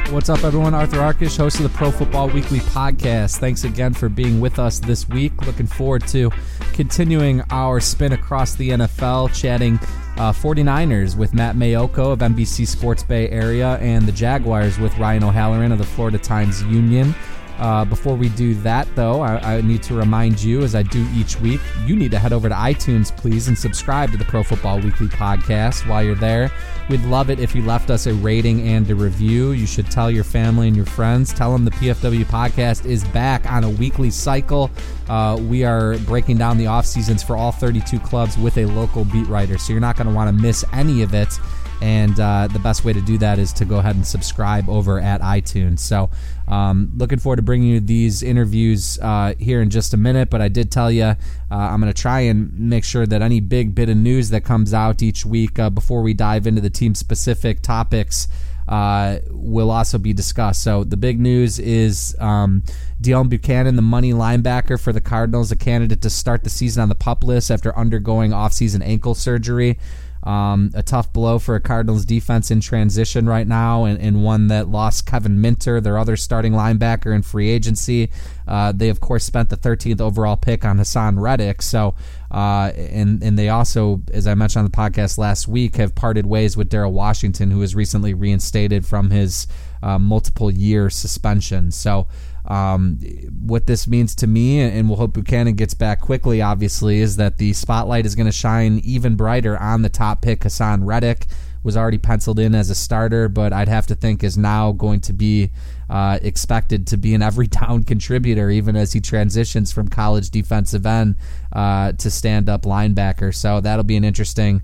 What's up, everyone? Arthur Arkish, host of the Pro Football Weekly podcast. Thanks again for being with us this week. Looking forward to continuing our spin across the NFL, chatting 49ers with Matt Maiocco of NBC Sports Bay Area and the Jaguars with Ryan O'Halloran of the Florida Times-Union. Before we do that, though, I need to remind you, as I do each week, you need to head over to iTunes, please, and subscribe to the Pro Football Weekly podcast. While you're there, we'd love it if you left us a rating and a review. You should tell your family and your friends. Tell them the PFW podcast is back on a weekly cycle. We are breaking down the off seasons for all 32 clubs with a local beat writer, so you're not going to want to miss any of it. And the best way to do that is to go ahead and subscribe over at iTunes. So looking forward to bringing you these interviews here in just a minute. But I did tell you I'm going to try and make sure that any big bit of news that comes out each week before we dive into the team-specific topics will also be discussed. So the big news is Deone Bucannon, the money linebacker for the Cardinals, a candidate to start the season on the PUP list after undergoing offseason ankle surgery. A tough blow for a Cardinals defense in transition right now, and one that lost Kevin Minter, their other starting linebacker, in free agency. They, of course, spent the 13th overall pick on Hassan Reddick. So, and they also, as I mentioned on the podcast last week, have parted ways with Darrell Washington, who was recently reinstated from his multiple-year suspension. So, what this means to me, and we'll hope Bucannon gets back quickly, obviously, is that the spotlight is going to shine even brighter on the top pick. Hassan Reddick was already penciled in as a starter, but I'd have to think is now going to be expected to be an every down contributor, even as he transitions from college defensive end to stand-up linebacker. So that'll be an interesting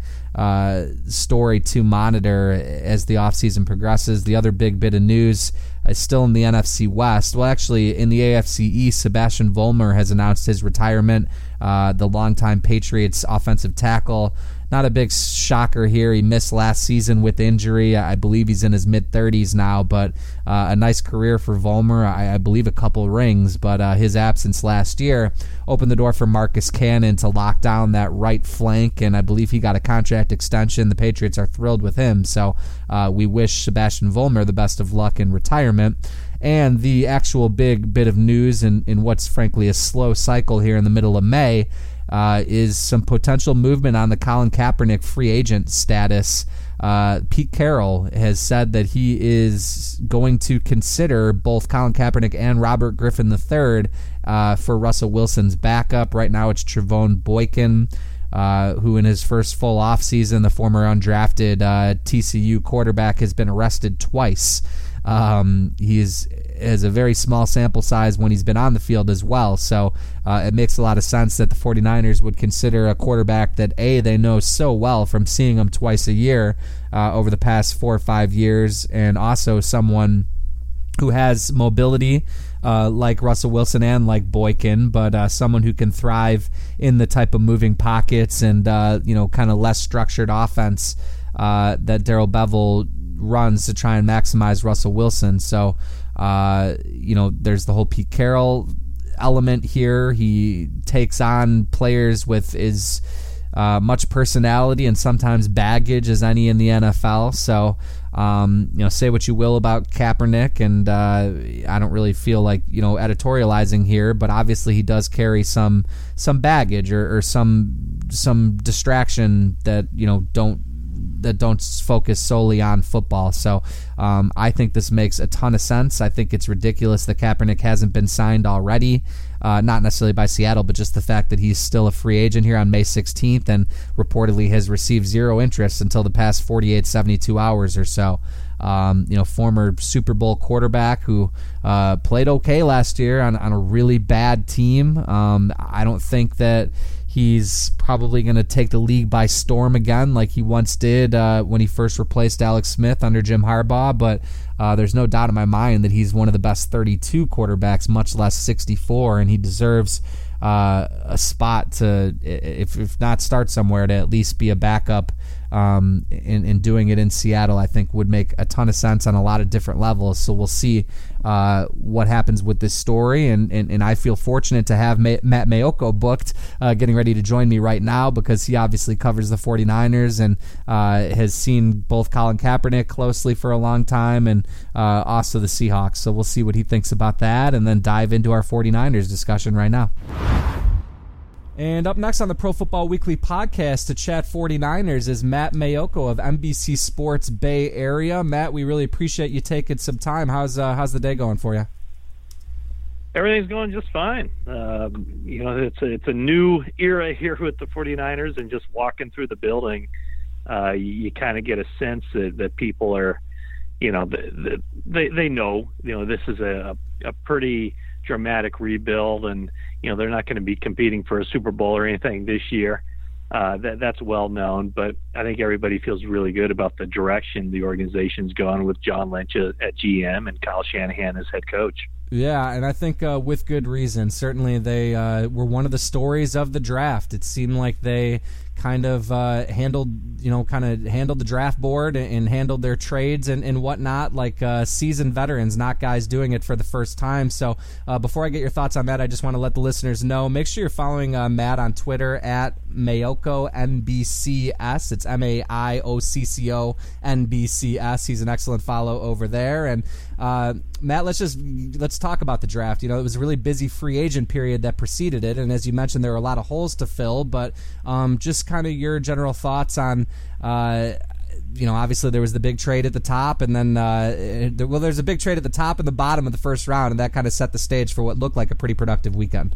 story to monitor as the offseason progresses. The other big bit of news is still in the NFC West. Well, actually, in the AFC East, Sebastian Vollmer has announced his retirement, the longtime Patriots offensive tackle. Not a big shocker here. He missed last season with injury. I believe he's in his mid-30s now, but a nice career for Vollmer. I believe a couple rings, but his absence last year opened the door for Marcus Cannon to lock down that right flank, and I believe he got a contract extension. The Patriots are thrilled with him, so we wish Sebastian Vollmer the best of luck in retirement. And the actual big bit of news in what's frankly a slow cycle here in the middle of May is some potential movement on the Colin Kaepernick free agent status. Pete Carroll has said that he is going to consider both Colin Kaepernick and Robert Griffin III for Russell Wilson's backup. Right now it's Trevone Boykin, who in his first full offseason, the former undrafted TCU quarterback, has been arrested twice. He has a very small sample size when he's been on the field as well, so it makes a lot of sense that the 49ers would consider a quarterback that, A, they know so well from seeing him twice a year over the past 4 or 5 years, and also someone who has mobility like Russell Wilson and like Boykin, but someone who can thrive in the type of moving pockets and kind of less structured offense that Darrell Bevell runs to try and maximize Russell Wilson. So, there's the whole Pete Carroll element here. He takes on players with as much personality and sometimes baggage as any in the NFL. So, say what you will about Kaepernick, and I don't really feel like editorializing here, but obviously he does carry some baggage or some distraction that don't focus solely on football. So I think this makes a ton of sense. I think it's ridiculous that Kaepernick hasn't been signed already, not necessarily by Seattle, but just the fact that he's still a free agent here on May 16th and reportedly has received zero interest until the past 48, 72 hours or so. Former Super Bowl quarterback who played okay last year on a really bad team. I don't think that he's probably going to take the league by storm again like he once did when he first replaced Alex Smith under Jim Harbaugh, but there's no doubt in my mind that he's one of the best 32 quarterbacks, much less 64, and he deserves a spot to, if not start somewhere, to at least be a backup in doing it in Seattle, I think would make a ton of sense on a lot of different levels. So we'll see what happens with this story, and I feel fortunate to have Matt Maiocco booked, getting ready to join me right now, because he obviously covers the 49ers and has seen both Colin Kaepernick closely for a long time, and also the Seahawks. So we'll see what he thinks about that, and then dive into our 49ers discussion right now. And up next on the Pro Football Weekly podcast to chat 49ers is Matt Maiocco of NBC Sports Bay Area. Matt, we really appreciate you taking some time. How's the day going for you? Everything's going just fine. It's a new era here with the 49ers, and just walking through the building, you kind of get a sense that people are, they know, this is a pretty dramatic rebuild, and they're not going to be competing for a Super Bowl or anything this year. That's well known, but I think everybody feels really good about the direction the organization's going with John Lynch at GM and Kyle Shanahan as head coach. Yeah, and I think with good reason. Certainly they were one of the stories of the draft. It seemed like they kind of handled the draft board and handled their trades and whatnot like seasoned veterans, not guys doing it for the first time. So before I get your thoughts on that, I just want to let the listeners know, make sure you're following Matt on Twitter at Maiocco NBCS. It's Maiocco NBCS. He's an excellent follow over there. And Matt, let's talk about the draft. It was a really busy free agent period that preceded it, and as you mentioned, there were a lot of holes to fill, but just kind of your general thoughts on obviously there was the big trade at the top, and then there's a big trade at the top and the bottom of the first round, and that kind of set the stage for what looked like a pretty productive weekend.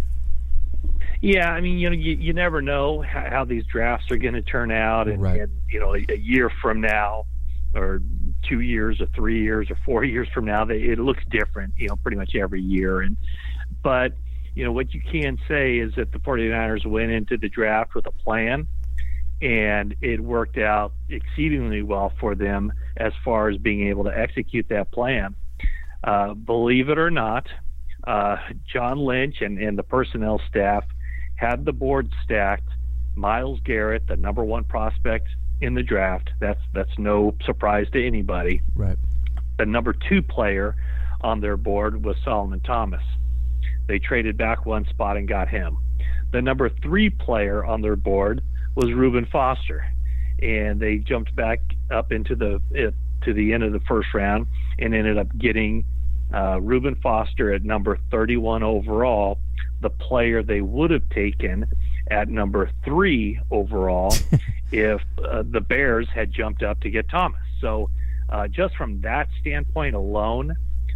Yeah, I mean, you never know how these drafts are going to turn out, and, right. and a year from now, or 2 years, or 3 years, or 4 years from now, it looks different, pretty much every year. But what you can say is that the 49ers went into the draft with a plan, and it worked out exceedingly well for them as far as being able to execute that plan. Believe it or not, John Lynch and the personnel staff had the board stacked. Myles Garrett, the number one prospect in the draft, that's no surprise to anybody. Right. The number two player on their board was Solomon Thomas. They traded back one spot and got him. The number three player on their board was Reuben Foster, and they jumped back up into to the end of the first round and ended up getting Reuben Foster at number 31 overall, the player they would have taken at number 3 overall if the Bears had jumped up to get Thomas. So just from that standpoint alone,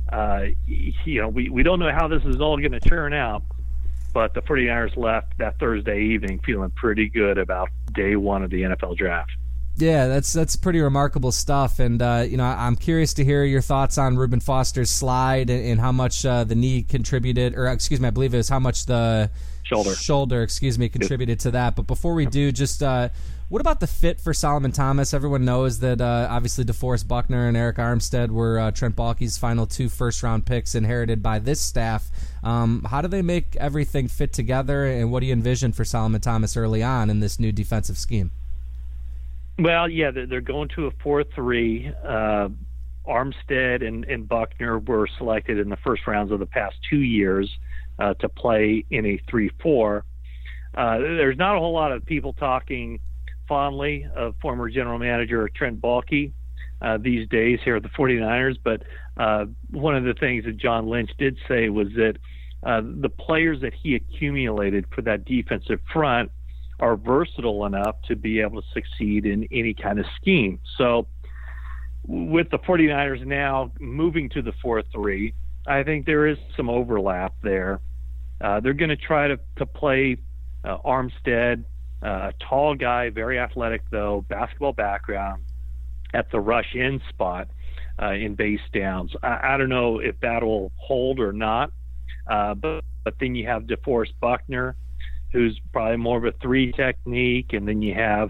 we don't know how this is all going to turn out, but the 49ers left that Thursday evening feeling pretty good about day one of the NFL draft. Yeah, that's pretty remarkable stuff, and I'm curious to hear your thoughts on Reuben Foster's slide and how much the knee contributed, or excuse me, I believe it was how much the shoulder contributed to that. But before we do, just what about the fit for Solomon Thomas? Everyone knows that obviously DeForest Buckner and Eric Armstead were Trent Baalke's final 2 first-round picks inherited by this staff. How do they make everything fit together, and what do you envision for Solomon Thomas early on in this new defensive scheme? Well, yeah, they're going to a 4-3. Armstead and Buckner were selected in the first rounds of the past 2 years to play in a 3-4. There's not a whole lot of people talking fondly of former general manager Trent Baalke these days here at the 49ers, but one of the things that John Lynch did say was that the players that he accumulated for that defensive front are versatile enough to be able to succeed in any kind of scheme. So with the 49ers now moving to the 4-3, I think there is some overlap there. They're going to try to play Armstead, a tall guy, very athletic though, basketball background, at the rush in spot in base downs. I don't know if that will hold or not, but then you have DeForest Buckner, who's probably more of a 3 technique, and then you have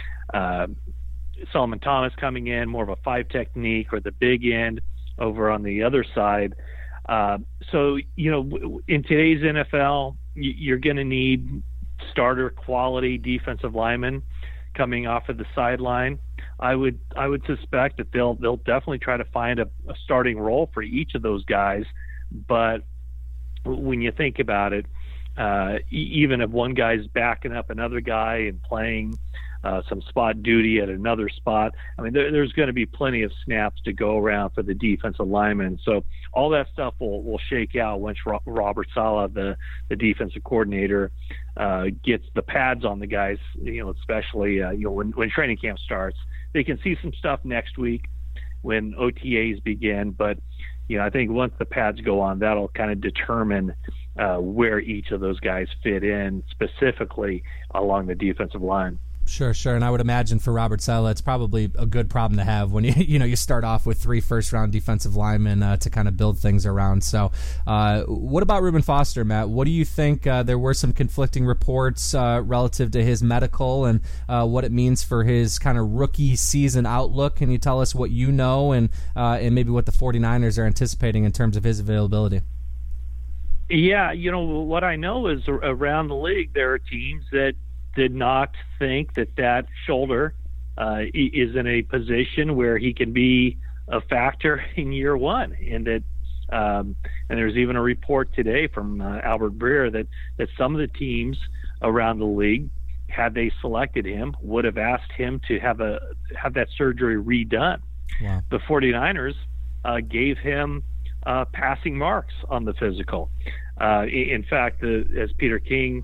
Solomon Thomas coming in, more of a 5 technique, or the big end over on the other side. So, in today's NFL, you're going to need starter quality defensive linemen coming off of the sideline. I would suspect that they'll definitely try to find a starting role for each of those guys. But when you think about it, even if one guy's backing up another guy and playing some spot duty at another spot, I mean, there's going to be plenty of snaps to go around for the defensive linemen. So all that stuff will shake out once Robert Saleh, the defensive coordinator, gets the pads on the guys, especially when training camp starts. They can see some stuff next week when OTAs begin, but I think once the pads go on, that'll kind of determine where each of those guys fit in specifically along the defensive line. Sure. And I would imagine for Robert Saleh, it's probably a good problem to have when you start off with 3 first-round defensive linemen to kind of build things around. So what about Reuben Foster, Matt? What do you think? There were some conflicting reports relative to his medical and what it means for his kind of rookie season outlook. Can you tell us what you know and maybe what the 49ers are anticipating in terms of his availability? Yeah, what I know is around the league there are teams that did not think that shoulder is in a position where he can be a factor in year one, and that and there's even a report today from Albert Breer that some of the teams around the league, had they selected him, would have asked him to have that surgery redone. Wow. The 49ers gave him passing marks on the physical. In fact, as Peter King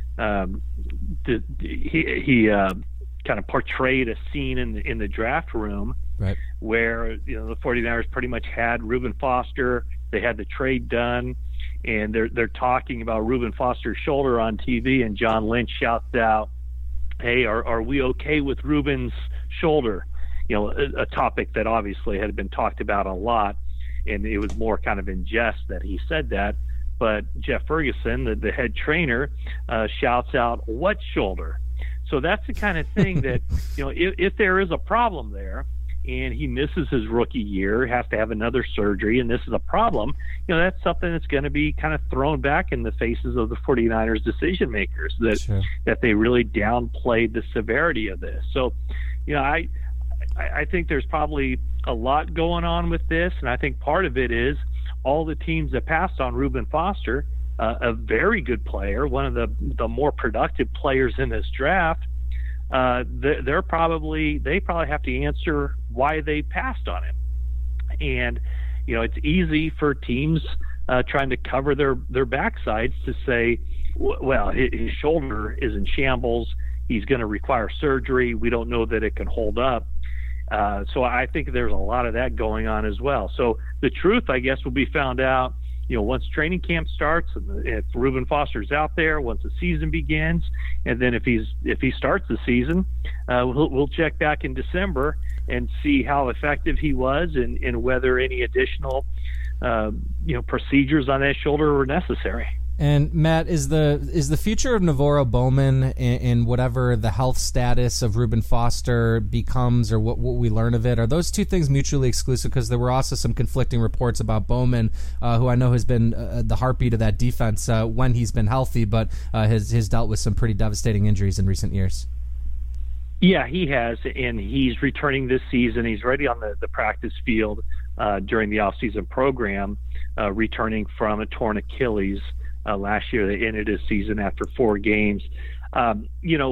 he kind of portrayed a scene in the draft room, right, where the 49ers pretty much had Reuben Foster. They had the trade done, and they're talking about Reuben Foster's shoulder on TV, and John Lynch shouts out, "Hey, are we okay with Reuben's shoulder?" A topic that obviously had been talked about a lot, and it was more kind of in jest that he said that. But Jeff Ferguson, the head trainer, shouts out, "What shoulder?" So that's the kind of thing that, if there is a problem there and he misses his rookie year, has to have another surgery, and this is a problem, that's something that's going to be kind of thrown back in the faces of the 49ers decision makers, that they really downplayed the severity of this. So, I think there's probably a lot going on with this, and I think part of it is all the teams that passed on Reuben Foster, a very good player, one of the more productive players in this draft, they probably have to answer why they passed on him. And it's easy for teams trying to cover their backsides to say, well, his shoulder is in shambles, he's going to require surgery, we don't know that it can hold up. So I think there's a lot of that going on as well. So the truth, I guess, will be found out, once training camp starts, and if Reuben Foster's out there, once the season begins, and then if he starts the season, we'll check back in December and see how effective he was, and whether any additional procedures on that shoulder were necessary. And Matt, is the future of NaVorro Bowman and whatever the health status of Reuben Foster becomes, or what we learn of it, are those two things mutually exclusive? Because there were also some conflicting reports about Bowman, who I know has been the heartbeat of that defense when he's been healthy, but has dealt with some pretty devastating injuries in recent years. Yeah, he has, and he's returning this season. He's already on the practice field during the off-season program, returning from a torn Achilles. Last year, they ended his season after 4 games. The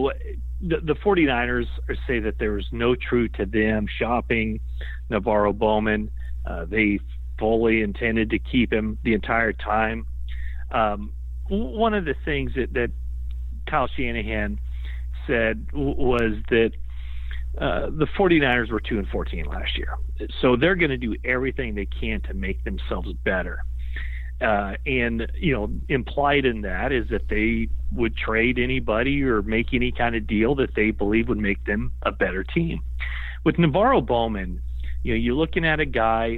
49ers say that there was no truth to them shopping NaVorro Bowman. They fully intended to keep him the entire time. One of the things that Kyle Shanahan said was that the 49ers were 2-14 last year. So they're going to do everything they can to make themselves better. And implied in that is that they would trade anybody or make any kind of deal that they believe would make them a better team. With NaVorro Bowman, you're looking at a guy,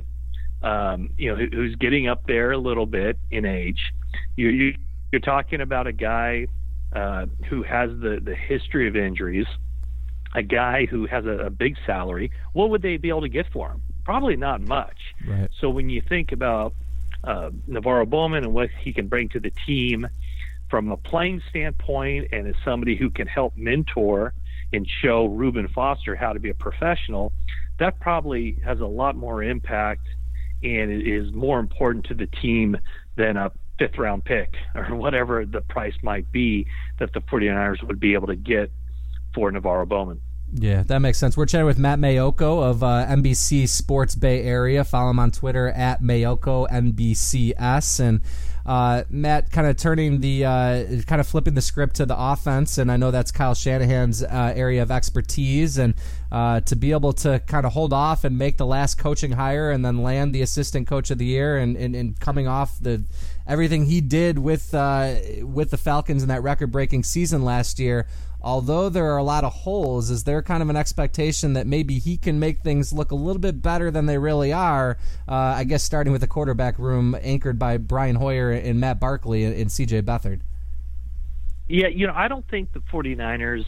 who's getting up there a little bit in age. You're talking about a guy who has the history of injuries, a guy who has a big salary. What would they be able to get for him? Probably not much. Right. So when you think about NaVorro Bowman and what he can bring to the team from a playing standpoint, and as somebody who can help mentor and show Reuben Foster how to be a professional, that probably has a lot more impact and is more important to the team than a fifth-round pick or whatever the price might be that the 49ers would be able to get for NaVorro Bowman. Yeah, that makes sense. We're chatting with Matt Maiocco of NBC Sports Bay Area. Follow him on Twitter at MaioccoNBCS. And Matt, kind of turning the kind of flipping the script to the offense, and I know that's Kyle Shanahan's area of expertise, and to be able to kind of hold off and make the last coaching hire and then land the assistant coach of the year, and coming off everything he did with the Falcons in that record-breaking season last year. Although there are a lot of holes, is there kind of an expectation that maybe he can make things look a little bit better than they really are? I guess starting with the quarterback room anchored by Brian Hoyer and Matt Barkley and C.J. Beathard. Yeah, I don't think the 49ers,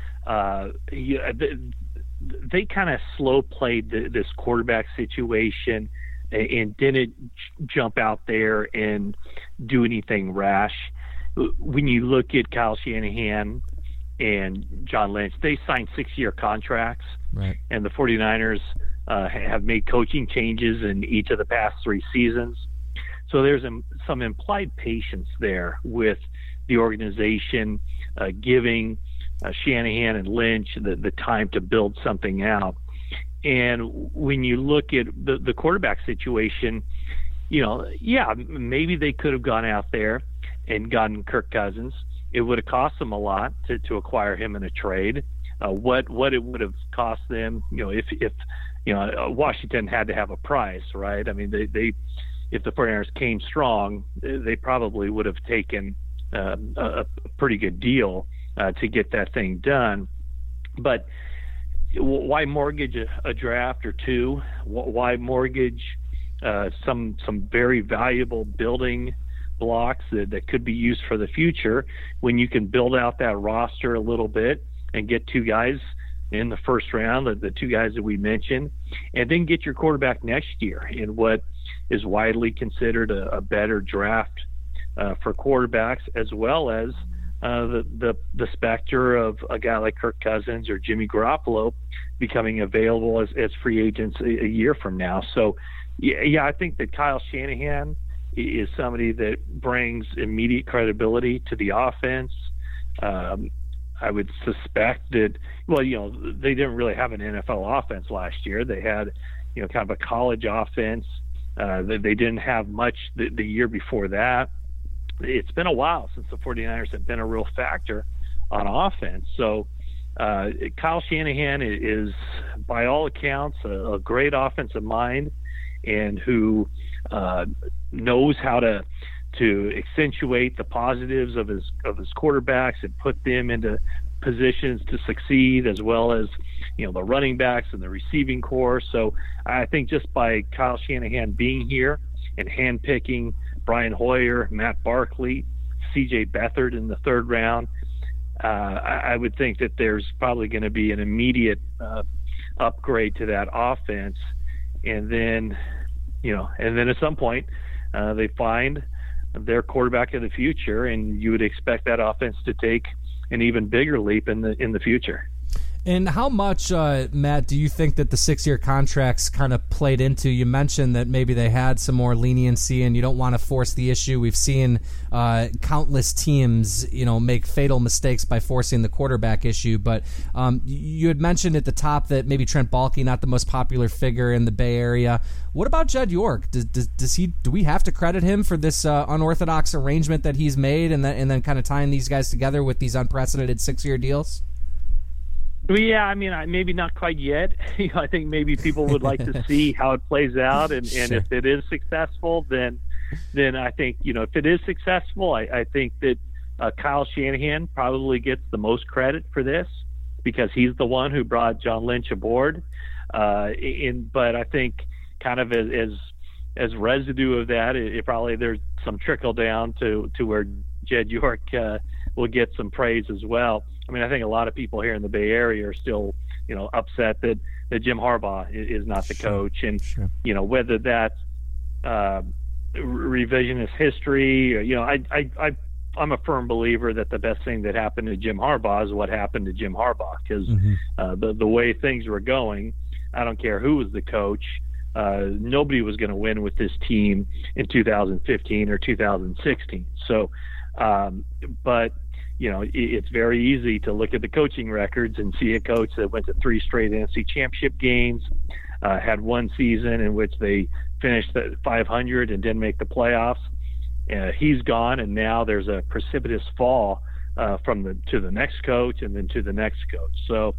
they kind of slow played this quarterback situation and didn't jump out there and do anything rash. When you look at Kyle Shanahan and John Lynch, they signed 6-year contracts, right? And the 49ers have made coaching changes in each of the past 3 seasons. So there's some implied patience there with the organization giving Shanahan and Lynch the time to build something out. And when you look at the quarterback situation, maybe they could have gone out there and gotten Kirk Cousins. It would have cost them a lot to acquire him in a trade. What it would have cost them, if Washington had to have a price, right? I mean, they if the 49ers came strong, they probably would have taken a pretty good deal to get that thing done. But why mortgage a draft or 2? Why mortgage some very valuable building blocks that could be used for the future when you can build out that roster a little bit and get 2 guys in the first round, the 2 guys that we mentioned, and then get your quarterback next year in what is widely considered a better draft for quarterbacks, as well as the specter of a guy like Kirk Cousins or Jimmy Garoppolo becoming available as free agents a year from now. So yeah, I think that Kyle Shanahan is somebody that brings immediate credibility to the offense. I would suspect that, they didn't really have an NFL offense last year. They had, kind of a college offense. They didn't have much the year before that. It's been a while since the 49ers have been a real factor on offense. So Kyle Shanahan is, by all accounts, a great offensive mind, and who knows how to accentuate the positives of his quarterbacks and put them into positions to succeed, as well as the running backs and the receiving corps. So I think just by Kyle Shanahan being here and handpicking Brian Hoyer, Matt Barkley, C.J. Beathard in the 3rd round, I would think that there's probably going to be an immediate upgrade to that offense, and then at some point they find their quarterback of the future, and you would expect that offense to take an even bigger leap in the future. And how much, Matt, do you think that the 6-year contracts kind of played into? You mentioned that maybe they had some more leniency, and you don't want to force the issue. We've seen countless teams, make fatal mistakes by forcing the quarterback issue. But you had mentioned at the top that maybe Trent Baalke, not the most popular figure in the Bay Area. What about Jed York? Do we have to credit him for this unorthodox arrangement that he's made, and then kind of tying these guys together with these unprecedented 6-year deals? Well, yeah, I mean, maybe not quite yet. I think maybe people would like to see how it plays out, and Sure. if it is successful, then I think, if it is successful, I think that Kyle Shanahan probably gets the most credit for this, because he's the one who brought John Lynch aboard. But I think kind of as residue of that, it probably there's some trickle down to where Jed York will get some praise as well. I mean, I think a lot of people here in the Bay Area are still, upset that Jim Harbaugh is not the coach, and Sure. Whether that's revisionist history, or, I I'm a firm believer that the best thing that happened to Jim Harbaugh is what happened to Jim Harbaugh, because the way things were going, I don't care who was the coach, nobody was going to win with this team in 2015 or 2016. So, but it's very easy to look at the coaching records and see a coach that went to 3 straight NFC Championship games, had one season in which they finished at 500 and didn't make the playoffs. He's gone, and now there's a precipitous fall to the next coach and then to the next coach. So,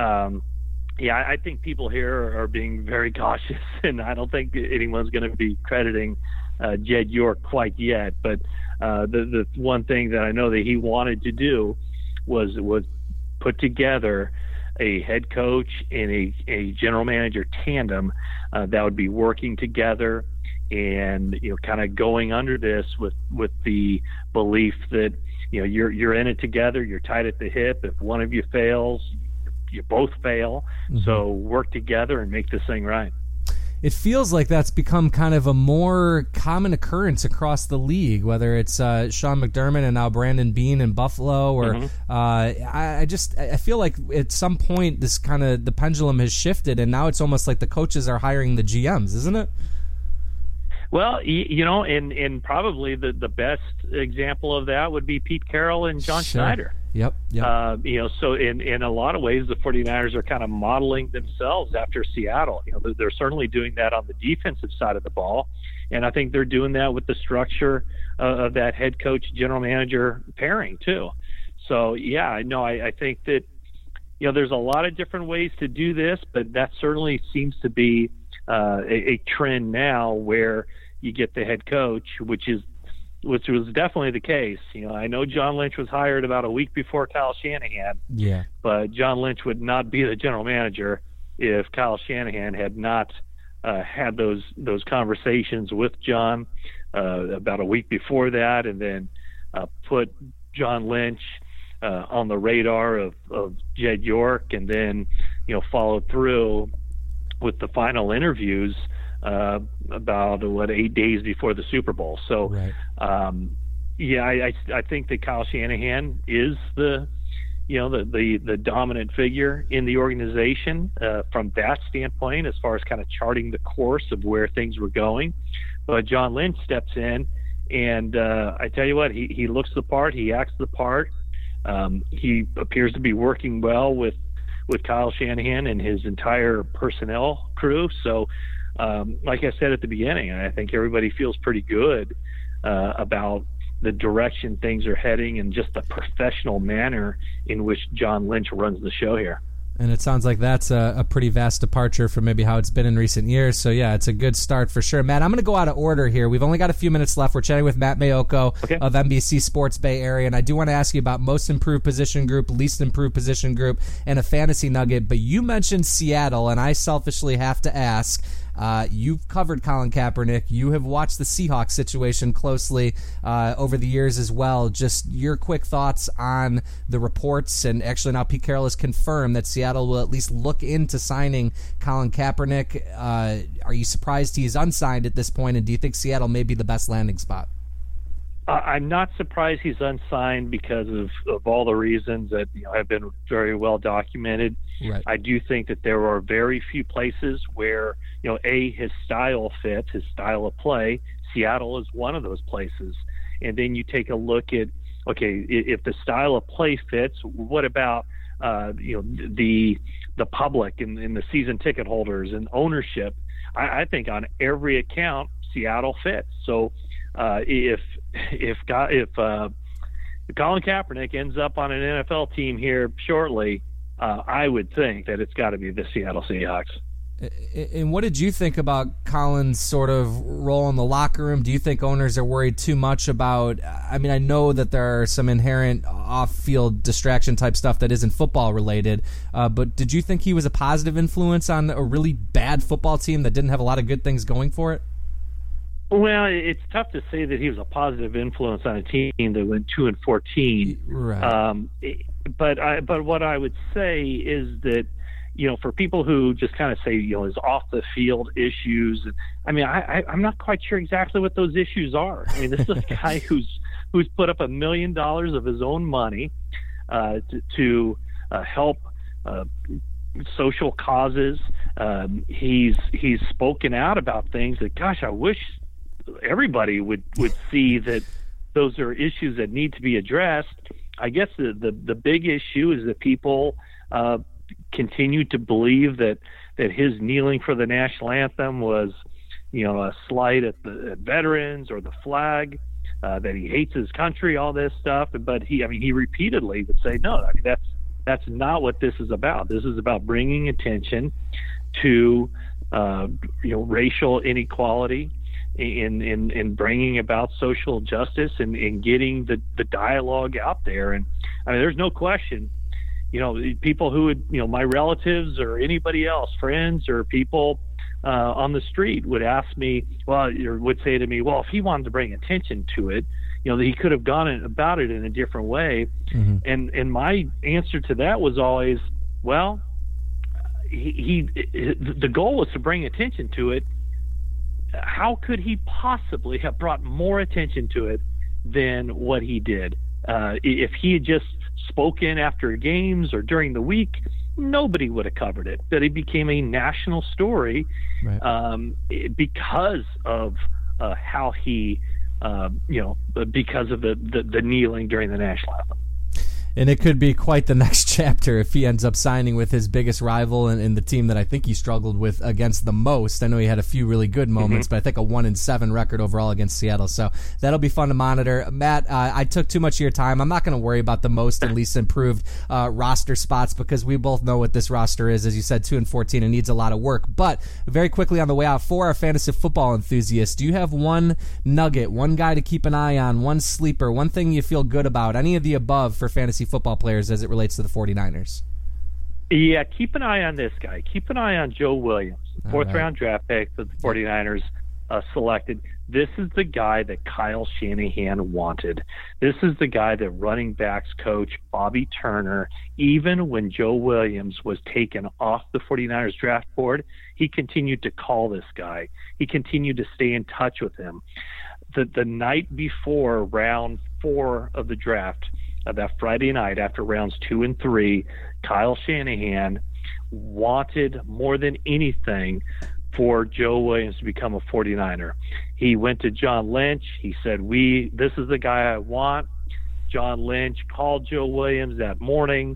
I think people here are being very cautious, and I don't think anyone's going to be crediting Jed York quite yet. But the one thing that I know that he wanted to do was put together a head coach and a general manager tandem that would be working together, and kind of going under this with the belief that you're in it together, you're tied at the hip. If one of you fails, you both fail. So work together and make this thing right. It feels like that's become kind of a more common occurrence across the league, whether it's Sean McDermott and now Brandon Beane in Buffalo, or I feel like at some point this kind of the pendulum has shifted, and now it's almost like the coaches are hiring the GMs, isn't it? Well, and probably the best example of that would be Pete Carroll and John Schneider. Yep. So in a lot of ways, the 49ers are kind of modeling themselves after Seattle. They're certainly doing that on the defensive side of the ball, and I think they're doing that with the structure of that head coach general manager pairing too. So I think that there's a lot of different ways to do this, but that certainly seems to be a trend now where you get the head coach, which was definitely the case. I know John Lynch was hired about a week before Kyle Shanahan. Yeah. But John Lynch would not be the general manager if Kyle Shanahan had not had those conversations with John about a week before that, and then put John Lynch on the radar of Jed York, and then followed through with the final interviews about 8 days before the Super Bowl. So, right. I think that Kyle Shanahan is the dominant figure in the organization from that standpoint, as far as kind of charting the course of where things were going. But John Lynch steps in, and I tell you what, he looks the part, he acts the part. He appears to be working well with Kyle Shanahan and his entire personnel crew. So, like I said at the beginning, I think everybody feels pretty good about the direction things are heading and just the professional manner in which John Lynch runs the show here. And it sounds like that's a pretty vast departure from maybe how it's been in recent years. So, yeah, it's a good start for sure. Matt, I'm going to go out of order here. We've only got a few minutes left. We're chatting with Matt Maiocco of NBC Sports Bay Area. And I do want to ask you about most improved position group, least improved position group, and a fantasy nugget. But you mentioned Seattle, and I selfishly have to ask, you've covered Colin Kaepernick. You have watched the Seahawks situation closely over the years as well. Just your quick thoughts on the reports, and actually now Pete Carroll has confirmed that Seattle will at least look into signing Colin Kaepernick. Are you surprised he's unsigned at this point, and do you think Seattle may be the best landing spot? I'm not surprised he's unsigned because of all the reasons that have been very well documented. Right. I do think that there are very few places where his style fits, his style of play. Seattle is one of those places. And then you take a look at, if the style of play fits, what about the public and the season ticket holders and ownership? I think on every account Seattle fits. So if Colin Kaepernick ends up on an NFL team here shortly, I would think that it's got to be the Seattle Seahawks. And what did you think about Colin's sort of role in the locker room? Do you think owners are worried too much about, I know that there are some inherent off-field distraction type stuff that isn't football related, but did you think he was a positive influence on a really bad football team that didn't have a lot of good things going for it? Well, it's tough to say that he was a positive influence on a team that went 2-14. Right. But what I would say is that, for people who just kind of say, his off the field issues, I'm not quite sure exactly what those issues are. This is a guy who's who's put up $1 million of his own money to help social causes. He's spoken out about things that, gosh, I wish everybody would see that those are issues that need to be addressed. I guess the big issue is that people continue to believe that his kneeling for the national anthem was, a slight at veterans or the flag, that he hates his country, all this stuff. But he repeatedly would say, no, that's not what this is about. This is about bringing attention to, racial inequality, in bringing about social justice and getting the dialogue out there. And there's no question, people who would, my relatives or anybody else, friends or people on the street would ask me, would say to me, well, if he wanted to bring attention to it, he could have gone about it in a different way. Mm-hmm. And my answer to that was always, well, the goal was to bring attention to it. How could he possibly have brought more attention to it than what he did? If he had just spoken after games or during the week, nobody would have covered it. But it became a national story, right, because of how he, because of the kneeling during the national anthem. And it could be quite the next chapter if he ends up signing with his biggest rival and the team that I think he struggled with against the most. I know he had a few really good moments, mm-hmm. but I think a 1-7 record overall against Seattle. So that'll be fun to monitor. Matt, I took too much of your time. I'm not going to worry about the most and least improved roster spots because we both know what this roster is. As you said, 2-14, and needs a lot of work. But very quickly on the way out, for our fantasy football enthusiasts, do you have one nugget, one guy to keep an eye on, one sleeper, one thing you feel good about, any of the above for fantasy football players as it relates to the 49ers? Yeah, keep an eye on this guy. Keep an eye on Joe Williams, the fourth-round draft pick that the 49ers selected. This is the guy that Kyle Shanahan wanted. This is the guy that running backs coach Bobby Turner, even when Joe Williams was taken off the 49ers draft board, he continued to call this guy. He continued to stay in touch with him. The night before round 4 of the draft, that Friday night after rounds 2 and 3, Kyle Shanahan wanted more than anything for Joe Williams to become a 49er. He went to John Lynch. He said, this is the guy I want. John Lynch called Joe Williams that morning,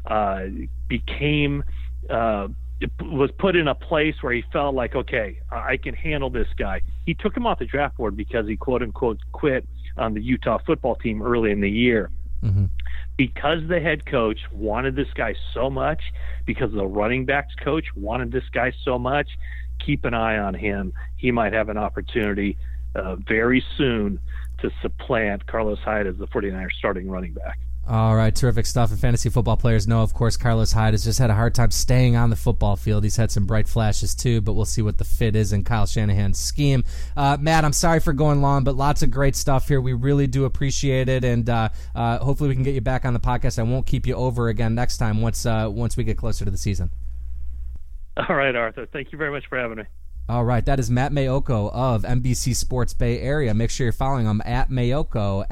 was put in a place where he felt like, okay, I can handle this guy. He took him off the draft board because he quote unquote quit on the Utah football team early in the year. Mm-hmm. Because the head coach wanted this guy so much, because the running backs coach wanted this guy so much, keep an eye on him. He might have an opportunity very soon to supplant Carlos Hyde as the 49ers starting running back. All right, terrific stuff. And fantasy football players know, of course, Carlos Hyde has just had a hard time staying on the football field. He's had some bright flashes, too, but we'll see what the fit is in Kyle Shanahan's scheme. Matt, I'm sorry for going long, but lots of great stuff here. We really do appreciate it, and hopefully we can get you back on the podcast. I won't keep you over again next time once we get closer to the season. All right, Arthur. Thank you very much for having me. All right, that is Matt Maiocco of NBC Sports Bay Area. Make sure you're following him at Maiocco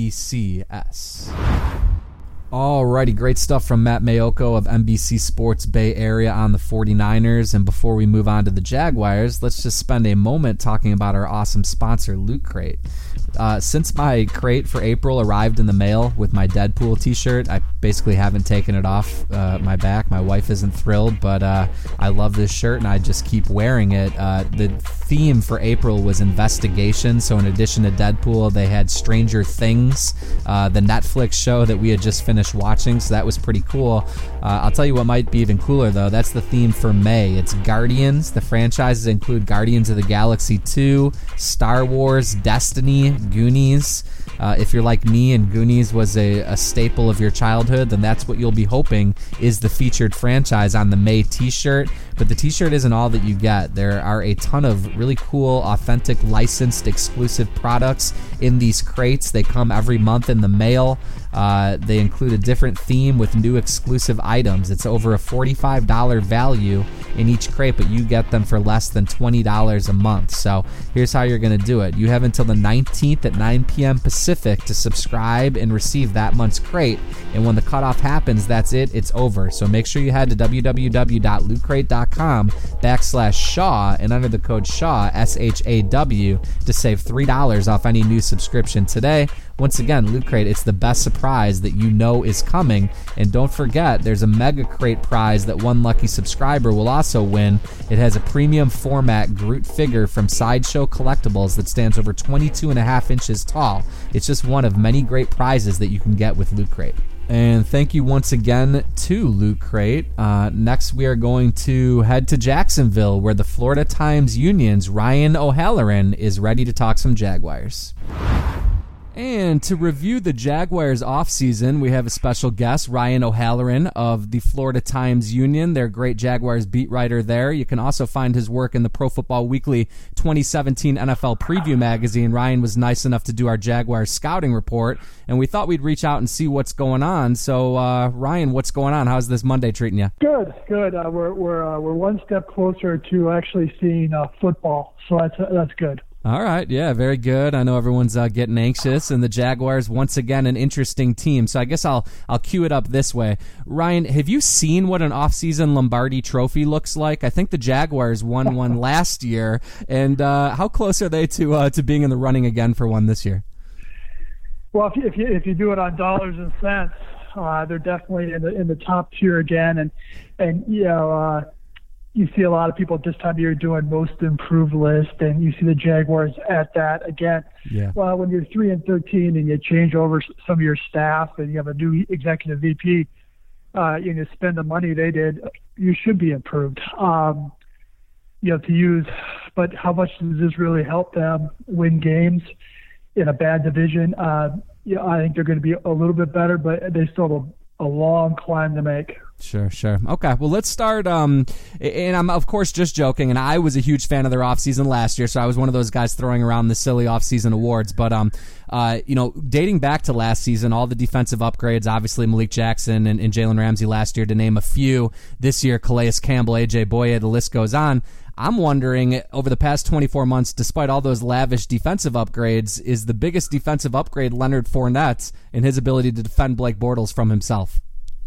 NBCS. Alrighty, great stuff from Matt Maiocco of NBC Sports Bay Area on the 49ers. And before we move on to the Jaguars, let's just spend a moment talking about our awesome sponsor, Loot Crate. Since my crate for April arrived in the mail with my Deadpool t-shirt, I basically haven't taken it off my back. My wife isn't thrilled, but I love this shirt and I just keep wearing it. The theme for April was investigation, so in addition to Deadpool, they had Stranger Things, the Netflix show that we had just finished watching, so that was pretty cool. I'll tell you what might be even cooler, though. That's the theme for May. It's Guardians. The franchises include Guardians of the Galaxy 2, Star Wars, Destiny, Goonies. If you're like me and Goonies was a staple of your childhood, then that's what you'll be hoping is the featured franchise on the May t-shirt. But the t-shirt isn't all that you get. There are a ton of really cool, authentic, licensed, exclusive products in these crates. They come every month in the mail. They include a different theme with new exclusive items. It's over a $45 value, in each crate, but you get them for less than $20 a month. So here's how you're going to do it. You have until the 19th at 9 p.m. Pacific to subscribe and receive that month's crate. And when the cutoff happens, that's it. It's over. So make sure you head to www.lootcrate.com/Shaw and enter the code SHAW, SHAW, to save $3 off any new subscription today. Once again, Loot Crate, it's the best surprise that you know is coming. And don't forget, there's a Mega Crate prize that one lucky subscriber will also win. It has a premium format Groot figure from Sideshow Collectibles that stands over 22.5 inches tall. It's just one of many great prizes that you can get with Loot Crate. And thank you once again to Loot Crate. Next, we are going to head to Jacksonville, where the Florida Times-Union's Ryan O'Halloran is ready to talk some Jaguars. And to review the Jaguars offseason, we have a special guest, Ryan O'Halloran of the Florida Times-Union, their great Jaguars beat writer there. You can also find his work in the Pro Football Weekly 2017 NFL Preview magazine. Ryan was nice enough to do our Jaguars scouting report, and we thought we'd reach out and see what's going on. So, Ryan, what's going on? How's this Monday treating you? Good. We're one step closer to actually seeing football, so that's good. All right, yeah, very good. I know everyone's getting anxious, and the Jaguars, once again, an interesting team. So I guess I'll cue it up this way. Ryan, have you seen what an offseason Lombardi Trophy looks like? I think the Jaguars won one last year, and how close are they to being in the running again for one this year? Well, if you do it on dollars and cents, they're definitely in the top tier again, and you know. You see a lot of people at this time of year doing most improved list, and you see the Jaguars at that again. Yeah. Well, when you're 3-13 and you change over some of your staff and you have a new executive VP, you spend the money they did, you should be improved. To use, but how much does this really help them win games in a bad division? I think they're going to be a little bit better, but they still have a long climb to make. Sure. Okay, well, let's start, and I'm, of course, just joking, and I was a huge fan of their offseason last year, so I was one of those guys throwing around the silly offseason awards, but, dating back to last season, all the defensive upgrades, obviously Malik Jackson and Jalen Ramsey last year, to name a few. This year, Calais Campbell, AJ Boye, the list goes on. I'm wondering, over the past 24 months, despite all those lavish defensive upgrades, is the biggest defensive upgrade Leonard Fournette in his ability to defend Blake Bortles from himself?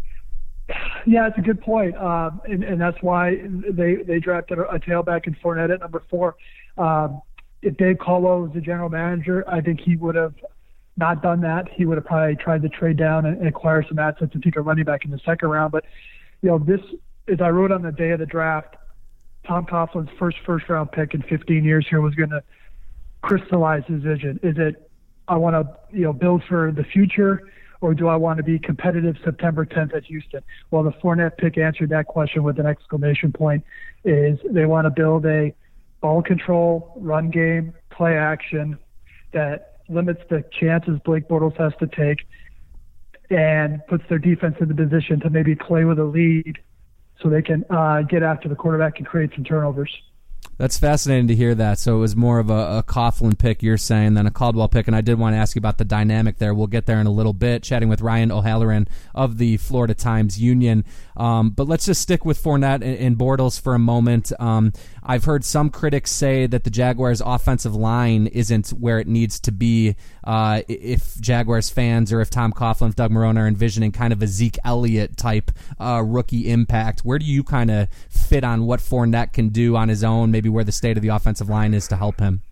Yeah, it's a good point, and that's why they drafted a tailback in Fournette at number 4. If Dave Caldwell was the general manager, I think he would have not done that. He would have probably tried to trade down and acquire some assets and take a running back in the second round. But this, as I wrote on the day of the draft, Tom Coughlin's first round pick in 15 years here was going to crystallize his vision. Is it, I want to build for the future, or do I want to be competitive September 10th at Houston? Well, the Fournette pick answered that question with an exclamation point. Is they want to build a ball control, run game, play action that limits the chances Blake Bortles has to take and puts their defense in the position to maybe play with a lead so they can get after the quarterback and create some turnovers. That's fascinating to hear that. So it was more of a Coughlin pick, you're saying, than a Caldwell pick. And I did want to ask you about the dynamic there. We'll get there in a little bit, chatting with Ryan O'Halloran of the Florida Times-Union. But let's just stick with Fournette and Bortles for a moment. I've heard some critics say that the Jaguars' offensive line isn't where it needs to be. If Jaguars fans or if Tom Coughlin, if Doug Marrone are envisioning kind of a Zeke Elliott type rookie impact, where do you kind of fit on what Fournette can do on his own, maybe where the state of the offensive line is to help him?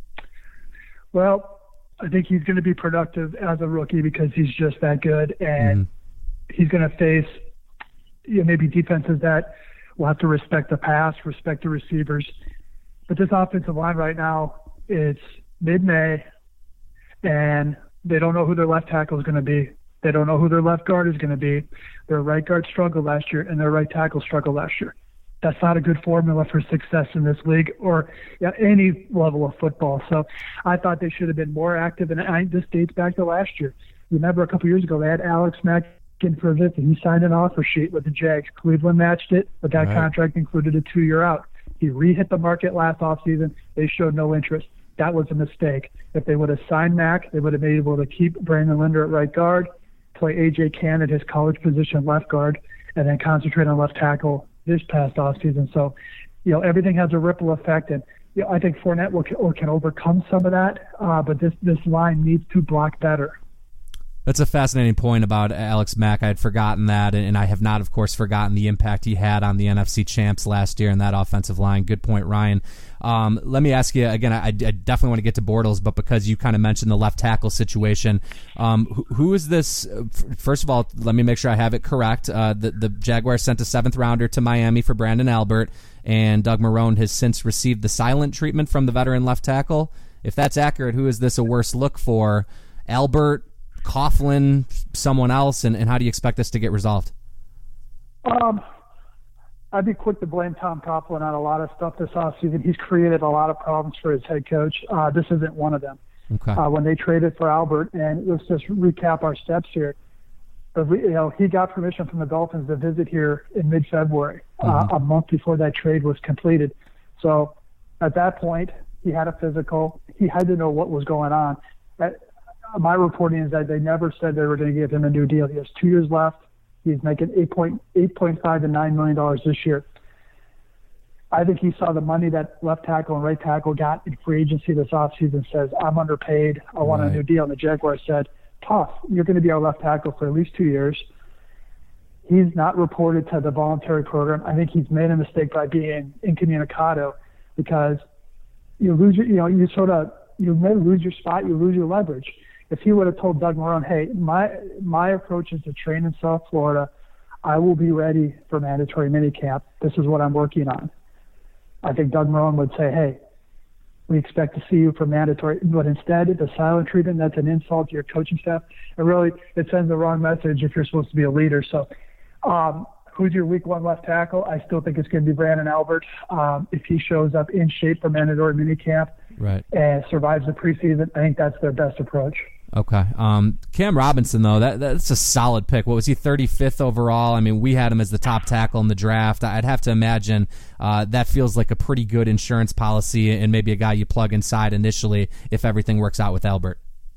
Well, I think he's going to be productive as a rookie because he's just that good, and he's going to face maybe defenses that will have to respect the pass, respect the receivers. But this offensive line right now, it's mid-May, and they don't know who their left tackle is going to be. They don't know who their left guard is going to be. Their right guard struggled last year, and their right tackle struggled last year. That's not a good formula for success in this league or any level of football. So I thought they should have been more active, and this dates back to last year. Remember a couple years ago, they had Alex Mack in for a visit. He signed an offer sheet with the Jags. Cleveland matched it, but that contract included a 2-year out. He re-hit the market last offseason. They showed no interest. That was a mistake. If they would have signed Mack, they would have been able to keep Brandon Linder at right guard, play A.J. Cann at his college position left guard, and then concentrate on left tackle this past offseason. So, everything has a ripple effect, and I think Fournette can overcome some of that, but this line needs to block better. That's a fascinating point about Alex Mack. I had forgotten that, and I have not, of course, forgotten the impact he had on the NFC champs last year in that offensive line. Good point, Ryan. Let me ask you, again, I definitely want to get to Bortles, but because you kind of mentioned the left tackle situation, who is this? First of all, let me make sure I have it correct. The Jaguars sent a 7th rounder to Miami for Brandon Albert, and Doug Marrone has since received the silent treatment from the veteran left tackle. If that's accurate, who is this a worse look for? Albert, Coughlin, someone else, and how do you expect this to get resolved? I'd be quick to blame Tom Coughlin on a lot of stuff this offseason. He's created a lot of problems for his head coach. This isn't one of them. Okay. When they traded for Albert, and let's just recap our steps here. He got permission from the Dolphins to visit here in mid-February, a month before that trade was completed. So at that point, he had a physical. He had to know what was going on. My reporting is that they never said they were going to give him a new deal. He has 2 years left. He's making $8.5 to $9 million this year. I think he saw the money that left tackle and right tackle got in free agency this offseason, says, I'm underpaid. I want a new deal. And the Jaguars said, tough. You're going to be our left tackle for at least 2 years. He's not reported to the voluntary program. I think he's made a mistake by being incommunicado, because you lose your, you may lose your spot, you lose your leverage. If he would have told Doug Marrone, hey, my approach is to train in South Florida. I will be ready for mandatory minicamp. This is what I'm working on. I think Doug Marrone would say, hey, we expect to see you for mandatory. But instead, the silent treatment, that's an insult to your coaching staff. It sends the wrong message if you're supposed to be a leader. So who's your week 1 left tackle? I still think it's going to be Brandon Albert. If he shows up in shape for mandatory minicamp and survives the preseason, I think that's their best approach. Okay. Cam Robinson, though, that's a solid pick. What was he, 35th overall? I mean, we had him as the top tackle in the draft. I'd have to imagine that feels like a pretty good insurance policy and maybe a guy you plug inside initially if everything works out with Albert.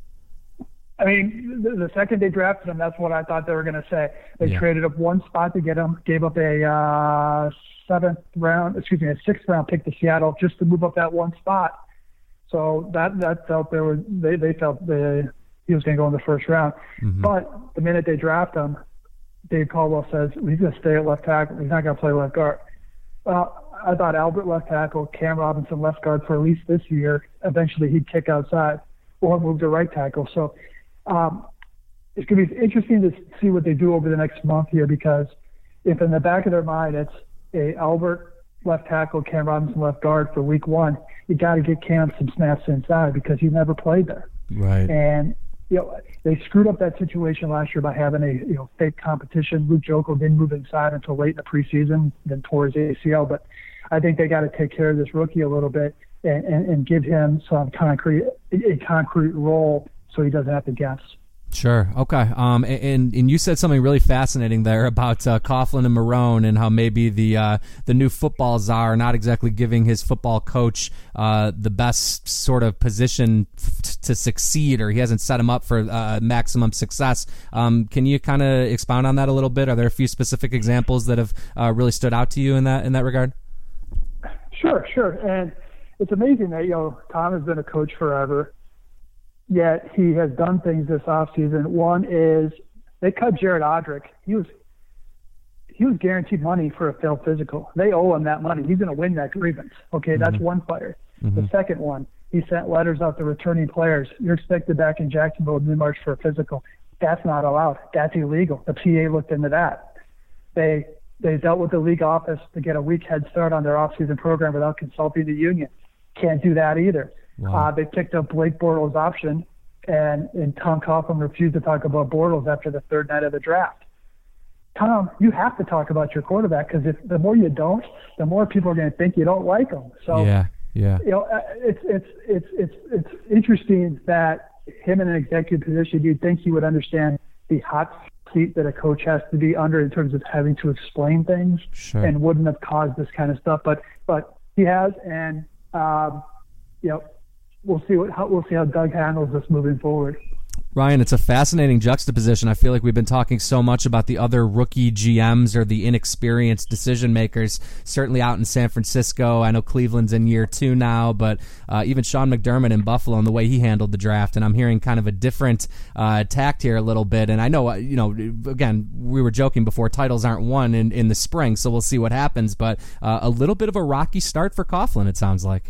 I mean, the second they drafted him, that's what I thought they were going to say. They traded up 1 spot to get him, gave up a 6th round pick to Seattle just to move up that 1 spot. So that felt they felt he was going to go in the 1st round. Mm-hmm. But the minute they draft him, Dave Caldwell says he's going to stay at left tackle. He's not going to play left guard. Well, I thought Albert left tackle, Cam Robinson left guard for at least this year. Eventually he'd kick outside or move to right tackle. So it's going to be interesting to see what they do over the next month here, because if in the back of their mind it's a Albert left tackle, Cam Robinson left guard for week 1, you got to get Cam some snaps inside because he never played there. Right. And they screwed up that situation last year by having a fake competition. Luke Jokel didn't move inside until late in the preseason, then tore his ACL. But I think they got to take care of this rookie a little bit and give him a concrete role so he doesn't have to guess. Sure. Okay. And you said something really fascinating there about Coughlin and Marrone and how maybe the new football czar not exactly giving his football coach the best sort of position to succeed, or he hasn't set him up for maximum success. Can you kind of expound on that a little bit? Are there a few specific examples that have really stood out to you in that regard? Sure. And it's amazing that Tom has been a coach forever. Yet he has done things this offseason. One is they cut Jared Odrick. He was guaranteed money for a failed physical. They owe him that money. He's going to win that grievance. Okay, that's one fire. Mm-hmm. The second one, he sent letters out to returning players. You're expected back in Jacksonville in mid-March for a physical. That's not allowed. That's illegal. The PA looked into that. They dealt with the league office to get a week head start on their offseason program without consulting the union. Can't do that either. Wow. They picked up Blake Bortles' option, and Tom Coughlin refused to talk about Bortles after the 3rd night of the draft. Tom, you have to talk about your quarterback, because if the more you don't, the more people are going to think you don't like him. So yeah. It's interesting that him in an executive position, you'd think he would understand the hot seat that a coach has to be under in terms of having to explain things, and wouldn't have caused this kind of stuff. But he has, and we'll see how Doug handles this moving forward. Ryan, it's a fascinating juxtaposition. I feel like we've been talking so much about the other rookie GMs or the inexperienced decision makers, certainly out in San Francisco. I know Cleveland's in year 2 now, but even Sean McDermott in Buffalo and the way he handled the draft. And I'm hearing kind of a different tact here a little bit. And I know, again, we were joking before, titles aren't won in the spring, so we'll see what happens. But a little bit of a rocky start for Coughlin, it sounds like.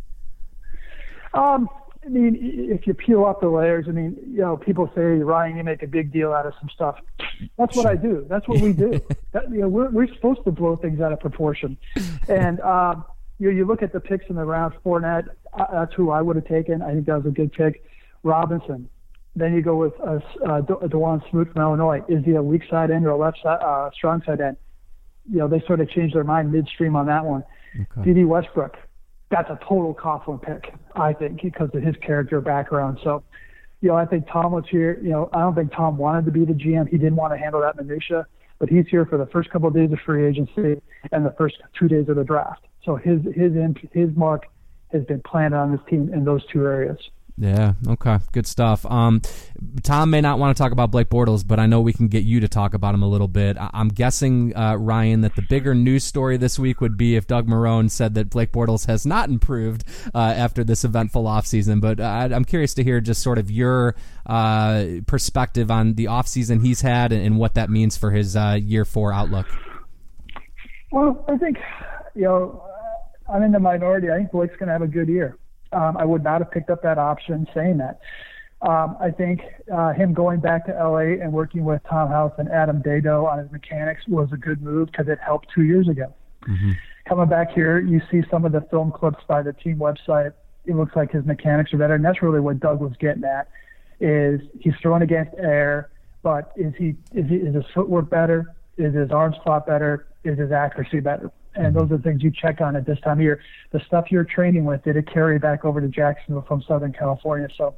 I mean, if you peel off the layers, I mean, people say, Ryan, you make a big deal out of some stuff. That's what I do. That's what we do. We're supposed to blow things out of proportion. And, you look at the picks in the round, Fournette, that's who I would have taken. I think that was a good pick. Robinson. Then you go with DeJuan Smoot from Illinois. Is he a weak side end or a left side, strong side end? They sort of changed their mind midstream on that one. Okay. D.D. Westbrook. That's a total Coughlin pick, I think, because of his character background. So, I think Tom was here. I don't think Tom wanted to be the GM. He didn't want to handle that minutia, but he's here for the first couple of days of free agency and the first 2 days of the draft. So his mark has been planted on this team in those 2 areas. Yeah, okay, good stuff. Tom may not want to talk about Blake Bortles, but I know we can get you to talk about him a little bit. I'm guessing, Ryan, that the bigger news story this week would be if Doug Marrone said that Blake Bortles has not improved after this eventful offseason. But I'm curious to hear just sort of your perspective on the offseason he's had and what that means for his year 4 outlook. Well, I think, I'm in the minority. I think Blake's going to have a good year. I would not have picked up that option saying that. I think him going back to LA and working with Tom House and Adam Dado on his mechanics was a good move because it helped 2 years ago. Mm-hmm. Coming back here, you see some of the film clips by the team website. It looks like his mechanics are better, and that's really what Doug was getting at. Is he's throwing against air, but is his footwork better? Is his arm spot better? Is his accuracy better? And those are the things you check on at this time of year. The stuff you're training with, did it carry back over to Jacksonville from Southern California? So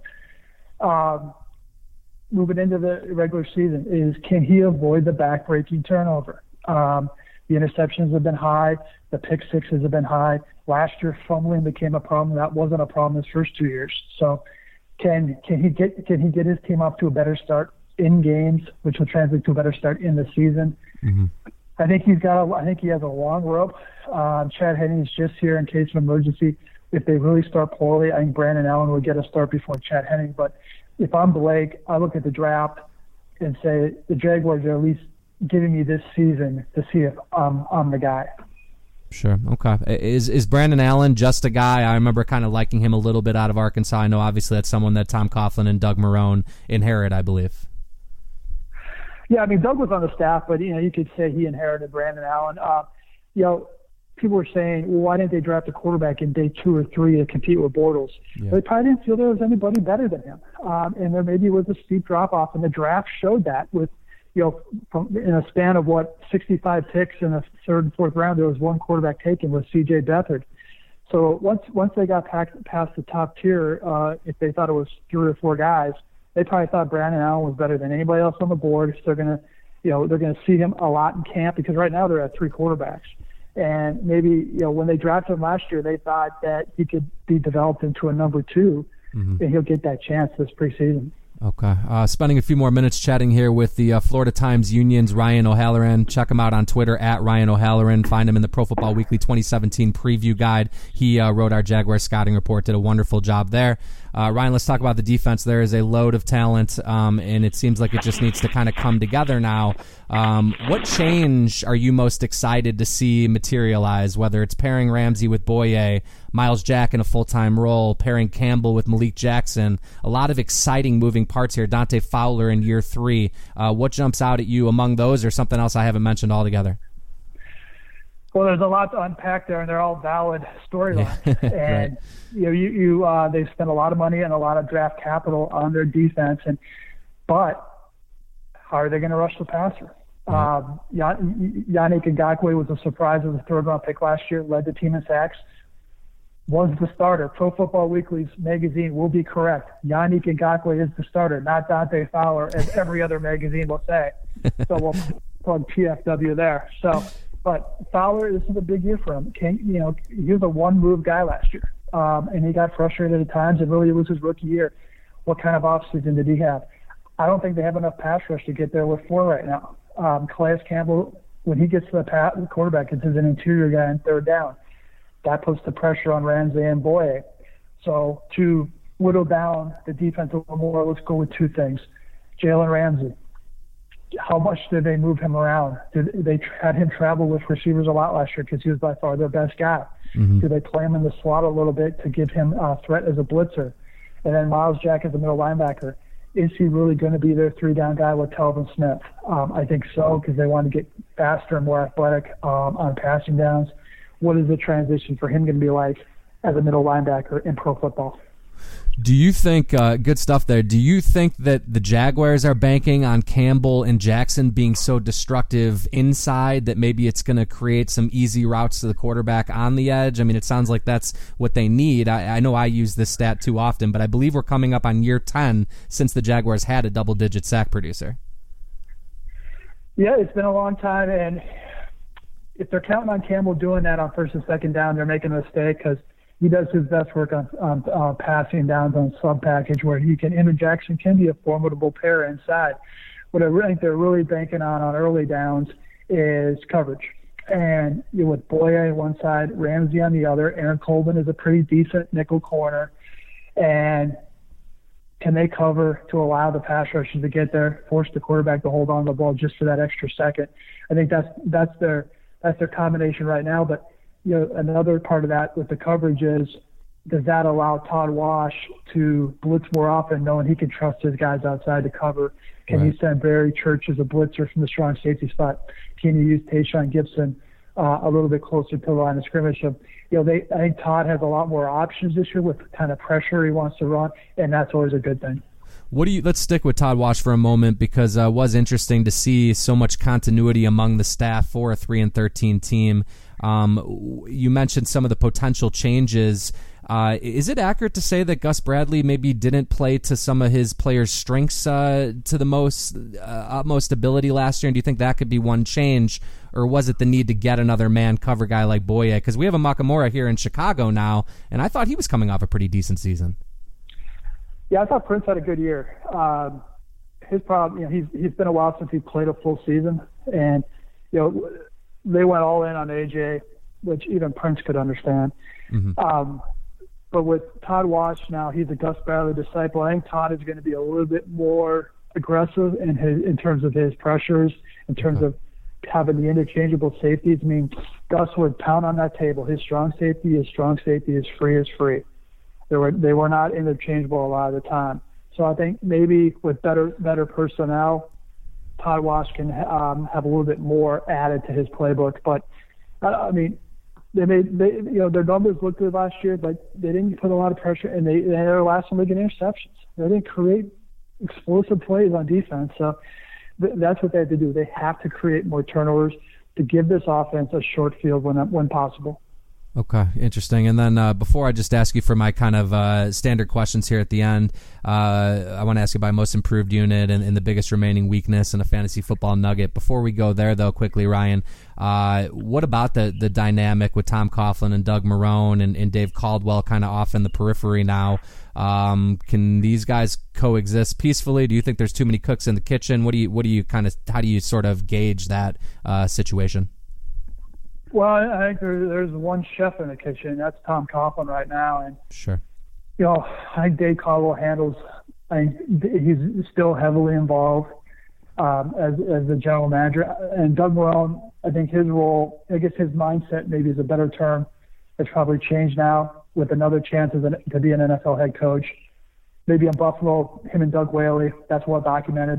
moving into the regular season, can he avoid the back-breaking turnover? The interceptions have been high. The pick sixes have been high. Last year, fumbling became a problem. That wasn't a problem his first 2 years. So can he get his team off to a better start in games, which will translate to a better start in the season? Mm-hmm. I think he has a long rope. Chad Henne is just here in case of emergency. If they really start poorly, I think Brandon Allen will get a start before Chad Henne. But if I'm Blake, I look at the draft and say the Jaguars are at least giving me this season to see if I'm the guy. Sure. Okay. Is Brandon Allen just a guy? I remember kind of liking him a little bit out of Arkansas. I know obviously that's someone that Tom Coughlin and Doug Marrone inherit, I believe. Yeah, I mean, Doug was on the staff, but, you could say he inherited Brandon Allen. People were saying, well, why didn't they draft a quarterback in day 2 or 3 to compete with Bortles? Yeah. They probably didn't feel there was anybody better than him. And there maybe was a steep drop-off, and the draft showed that with, in a span of, 65 picks in the 3rd and 4th round, there was one quarterback taken with C.J. Beathard. So once they got past the top tier, if they thought it was 3 or 4 guys, they probably thought Brandon Allen was better than anybody else on the board. So they're gonna see him a lot in camp because right now they're at 3 quarterbacks. And maybe when they drafted him last year, they thought that he could be developed into a number 2, and he'll get that chance this preseason. Okay. Spending a few more minutes chatting here with the Florida Times Union's Ryan O'Halloran. Check him out on Twitter at Ryan O'Halloran. Find him in the Pro Football Weekly 2017 preview guide. He wrote our Jaguar scouting report, did a wonderful job there. Ryan, let's talk about the defense. There is a load of talent, and it seems like it just needs to kind of come together now. What change are you most excited to see materialize, whether it's pairing Ramsey with Boye, Miles Jack in a full-time role, pairing Campbell with Malik Jackson? A lot of exciting moving parts here. Dante Fowler in year 3. What jumps out at you among those, or something else I haven't mentioned altogether? Well, there's a lot to unpack there, and they're all valid storylines. And right. They've spent a lot of money and a lot of draft capital on their defense, but how are they going to rush the passer? Right. Yannick Ngakoue was a surprise as a 3rd-round pick last year, led the team in sacks, was the starter. Pro Football Weekly's magazine will be correct. Yannick Ngakoue is the starter, not Dante Fowler, as every other magazine will say. So we'll plug PFW there. But Fowler, this is a big year for him. He was a one-move guy last year, and he got frustrated at times. It really was his rookie year. What kind of offseason did he have? I don't think they have enough pass rush to get there with 4 right now. Calais Campbell, when he gets to the quarterback, it's an interior guy in third down. That puts the pressure on Ramsey and Boye. So to whittle down the defense a little more, let's go with 2 things. Jalen Ramsey, how much did they move him around? They had him travel with receivers a lot last year because he was by far their best guy. Mm-hmm. Do they play him in the slot a little bit to give him a threat as a blitzer? And then Miles Jack as a middle linebacker. Is he really going to be their 3-down guy with Telvin Smith? I think so, because they want to get faster and more athletic on passing downs. What is the transition for him going to be like as a middle linebacker in pro football? Do you think, good stuff there, do you think that the Jaguars are banking on Campbell and Jackson being so destructive inside that maybe it's going to create some easy routes to the quarterback on the edge? I mean, it sounds like that's what they need. I know I use this stat too often, but I believe we're coming up on year 10 since the Jaguars had a double-digit sack producer. Yeah, it's been a long time, and if they're counting on Campbell doing that on first and second down, they're making a mistake because he does his best work on passing downs on sub package where him and Jackson can be a formidable pair inside. What I think they're really banking on early downs is coverage. And with Boye on one side, Ramsey on the other, Aaron Colvin is a pretty decent nickel corner. And can they cover to allow the pass rushers to get there, force the quarterback to hold on to the ball just for that extra second? I think that's their combination right now. But another part of that with the coverage is, does that allow Todd Wash to blitz more often, knowing he can trust his guys outside to cover? Can you send Barry Church as a blitzer from the strong safety spot? Can you use Tayshaun Gibson a little bit closer to the line of scrimmage? So, I think Todd has a lot more options this year with the kind of pressure he wants to run, and that's always a good thing. Let's stick with Todd Wash for a moment, because it was interesting to see so much continuity among the staff for a 3-13 team. You mentioned some of the potential changes. Is it accurate to say that Gus Bradley maybe didn't play to some of his players' strengths to the utmost ability last year? And do you think that could be one change, or was it the need to get another man cover guy like Boye? Because we have a Makamura here in Chicago now, and I thought he was coming off a pretty decent season. Yeah, I thought Prince had a good year. His problem, he's been a while since he played a full season, and they went all in on AJ, which even Prince could understand. Mm-hmm. But with Todd Wash now, he's a Gus Bradley disciple. I think Todd is going to be a little bit more aggressive in terms of his pressures, in terms of having the interchangeable safeties. I mean, Gus would pound on that table. His strong safety is free. They were not interchangeable a lot of the time. So I think maybe with better personnel, Todd Wash can have a little bit more added to his playbook. But I mean, their numbers looked good last year, but they didn't put a lot of pressure, and they were last in league in interceptions. They didn't create explosive plays on defense. So that's what they have to do. They have to create more turnovers to give this offense a short field when possible. Okay, interesting. And then before I just ask you for my kind of standard questions here at the end, I want to ask you about most improved unit and the biggest remaining weakness and a fantasy football nugget. Before we go there, though, quickly, Ryan, what about the dynamic with Tom Coughlin and Doug Marrone and Dave Caldwell kind of off in the periphery now? Can these guys coexist peacefully? Do you think there's too many cooks in the kitchen? How do you sort of gauge that situation? Well, I think there's one chef in the kitchen. That's Tom Coughlin right now, and sure, I think Dave Caldwell handles. I think he's still heavily involved as the general manager, and Doug Marrone. I think his role, I guess his mindset, maybe is a better term, has probably changed now with another chance to be an NFL head coach. Maybe in Buffalo, him and Doug Whaley. That's well documented,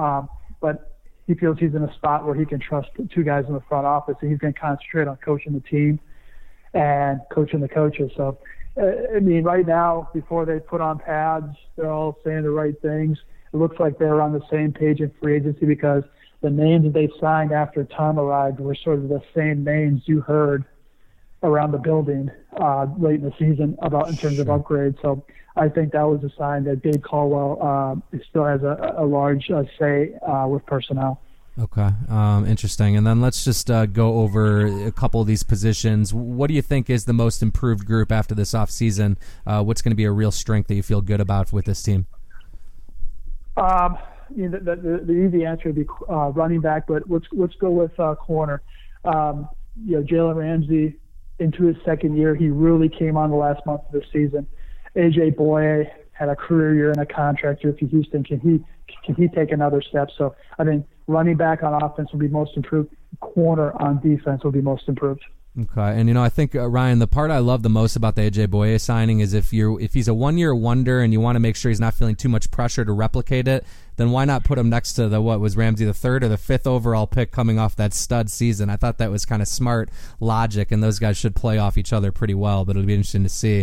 but he feels he's in a spot where he can trust 2 guys in the front office, and he's going to concentrate on coaching the team and coaching the coaches. So, I mean, right now, before they put on pads, they're all saying the right things. It looks like they're on the same page in free agency because the names that they signed after Tom arrived were sort of the same names you heard around the building late in the season in terms of upgrades. So I think that was a sign that Dave Caldwell still has a large say with personnel. Okay, interesting. And then let's just go over a couple of these positions. What do you think is the most improved group after this offseason? What's going to be a real strength that you feel good about with this team? the easy answer would be running back, but let's go with corner. Jalen Ramsey, into his second year, he really came on the last month of the season. A.J. Boye had a career year and a contract year for Houston. Can he take another step? So I think running back on offense will be most improved. Corner on defense will be most improved. Okay, and I think Ryan, the part I love the most about the A.J. Boye signing is if he's a 1-year wonder and you want to make sure he's not feeling too much pressure to replicate it, then why not put him next to Ramsey the 3rd or the 5th overall pick coming off that stud season? I thought that was kind of smart logic, and those guys should play off each other pretty well. But it'll be interesting to see.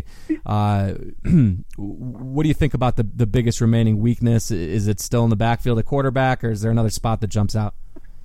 What do you think about the biggest remaining weakness? Is it still in the backfield at quarterback, or is there another spot that jumps out?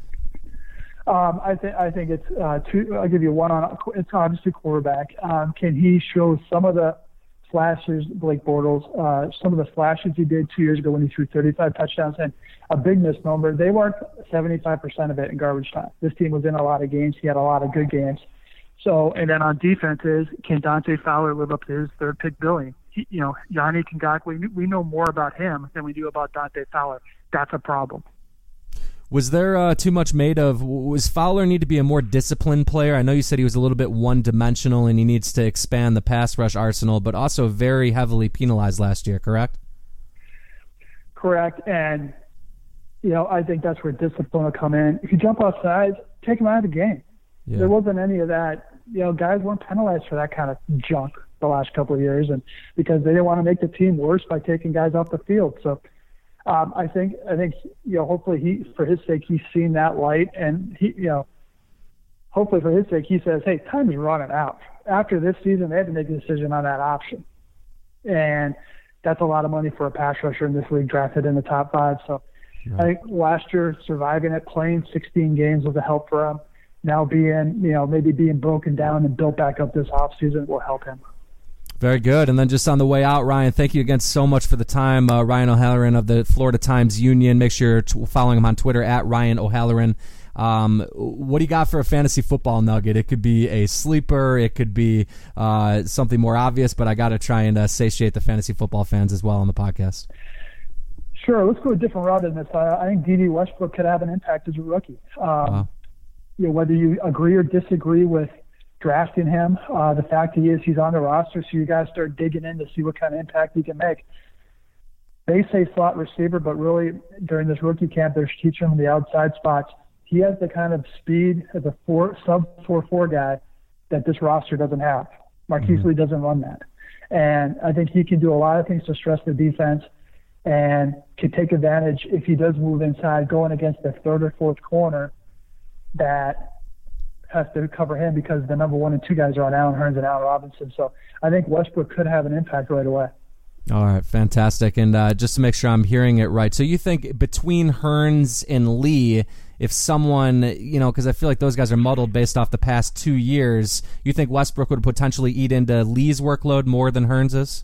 I think it's two. I'll give you one on. It's obviously quarterback. Can he show some of the flashes, Blake Bortles, some of the flashes he did 2 years ago when he threw 35 touchdowns? And a big misnomer, they weren't 75% of it in garbage time. This team was in a lot of games. He had a lot of good games. So, and then on defenses, can Dante Fowler live up to his 3rd pick billing? Yannick Ngakoue, we know more about him than we do about Dante Fowler. That's a problem. Was there too much made of? Was Fowler need to be a more disciplined player? I know you said he was a little bit one-dimensional and he needs to expand the pass rush arsenal, but also very heavily penalized last year, correct? Correct, and I think that's where discipline will come in. If you jump outside, take him out of the game. Yeah. There wasn't any of that. Guys weren't penalized for that kind of junk the last couple of years, and because they didn't want to make the team worse by taking guys off the field. So I think hopefully for his sake he's seen that light, and hopefully for his sake he says, hey, time is running out. After this season, they had to make a decision on that option, and that's a lot of money for a pass rusher in this league drafted in the top 5. So I think last year surviving it, playing 16 games was a help for him. Now maybe being broken down and built back up this offseason will help him. Very good. And then just on the way out, Ryan, thank you again so much for the time. Ryan O'Halloran of the Florida Times Union. Make sure you're following him on Twitter at Ryan O'Halloran. What do you got for a fantasy football nugget? It could be a sleeper. It could be something more obvious, but I got to try and satiate the fantasy football fans as well on the podcast. Sure. Let's go a different route in this. I think D.D. Westbrook could have an impact as a rookie. Whether you agree or disagree with drafting him, the fact he's on the roster, so you guys start digging in to see what kind of impact he can make. They say slot receiver, but really during this rookie camp, they're teaching him the outside spots. He has the kind of speed as a sub 4.4 guy that this roster doesn't have. Marquise Lee doesn't run that. And I think he can do a lot of things to stress the defense and can take advantage if he does move inside going against the 3rd or 4th corner that has to cover him, because the number 1 and 2 guys are on Allen Hurns and Allen Robinson. So I think Westbrook could have an impact right away. All right, fantastic. And just to make sure I'm hearing it right, so you think between Hurns and Lee, if someone, because I feel like those guys are muddled based off the past 2 years, you think Westbrook would potentially eat into Lee's workload more than Hurns's?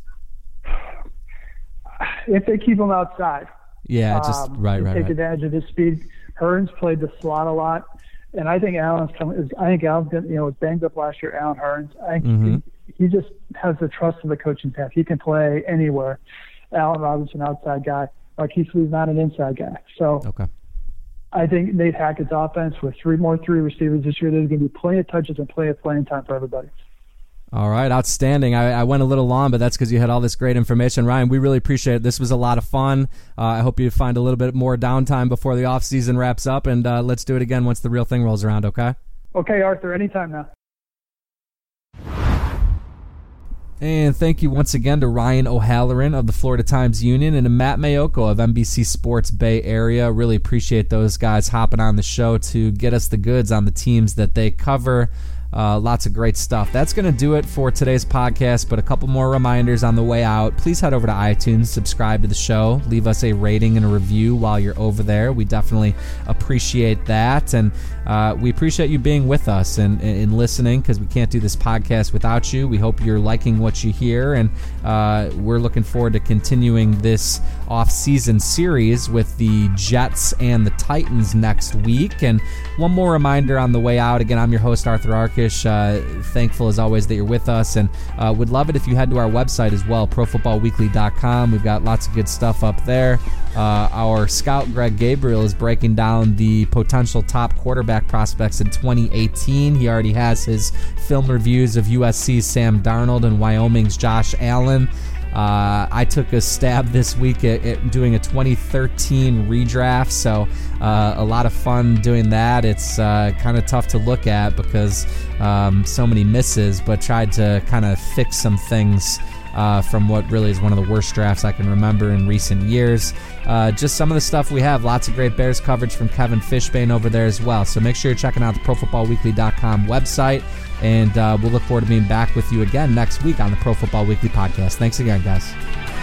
If they keep him outside. Yeah, just right. Take advantage of his speed. Hurns played the slot a lot. And I think Allen's was banged up last year. Allen Hurns. I think he just has the trust of the coaching staff. He can play anywhere. Allen Robinson, outside guy. Marquise Lee's not an inside guy. So I think Nate Hackett's offense with 3 receivers this year, there's going to be plenty of touches and plenty of playing time for everybody. All right, outstanding. I went a little long, but that's because you had all this great information. Ryan, we really appreciate it. This was a lot of fun. I hope you find a little bit more downtime before the offseason wraps up, and let's do it again once the real thing rolls around, okay? Okay, Arthur, anytime now. And thank you once again to Ryan O'Halloran of the Florida Times Union and to Matt Mayoko of NBC Sports Bay Area. Really appreciate those guys hopping on the show to get us the goods on the teams that they cover. Lots of great stuff. That's going to do it for today's podcast, but a couple more reminders on the way out. Please head over to iTunes, subscribe to the show, leave us a rating and a review while you're over there. We definitely appreciate that, and we appreciate you being with us and listening, because we can't do this podcast without you. We hope you're liking what you hear, and we're looking forward to continuing this off-season series with the Jets and the Titans next week. And one more reminder on the way out. Again, I'm your host, Arthur Arkish. Darkish. Thankful as always that you're with us, and would love it if you head to our website as well, profootballweekly.com. We've got lots of good stuff up there. Our scout Greg Gabriel is breaking down the potential top quarterback prospects in 2018. He already has his film reviews of USC's Sam Darnold and Wyoming's Josh Allen. I took a stab this week at doing a 2013 redraft, so a lot of fun doing that. It's kind of tough to look at because so many misses, but tried to kind of fix some things from what really is one of the worst drafts I can remember in recent years. Just some of the stuff we have. Lots of great Bears coverage from Kevin Fishbane over there as well. So make sure you're checking out the ProFootballWeekly.com website, and we'll look forward to being back with you again next week on the Pro Football Weekly podcast. Thanks again, guys.